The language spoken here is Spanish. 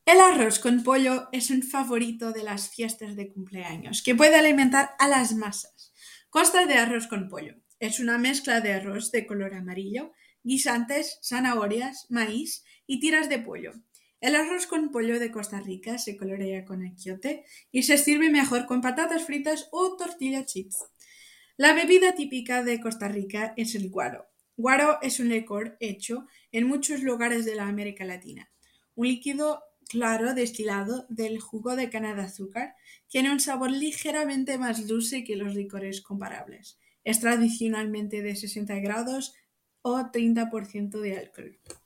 El arroz con pollo es un favorito de las fiestas de cumpleaños que puede alimentar a las masas. Consta de arroz con pollo. Es una mezcla de arroz de color amarillo, guisantes, zanahorias, maíz y tiras de pollo. El arroz con pollo de Costa Rica se colorea con achiote y se sirve mejor con patatas fritas o tortilla chips. La bebida típica de Costa Rica es el guaro. Guaro es un licor hecho en muchos lugares de la América Latina. Un líquido claro destilado del jugo de caña de azúcar tiene un sabor ligeramente más dulce que los licores comparables. Es tradicionalmente de 60 grados o 30% de alcohol.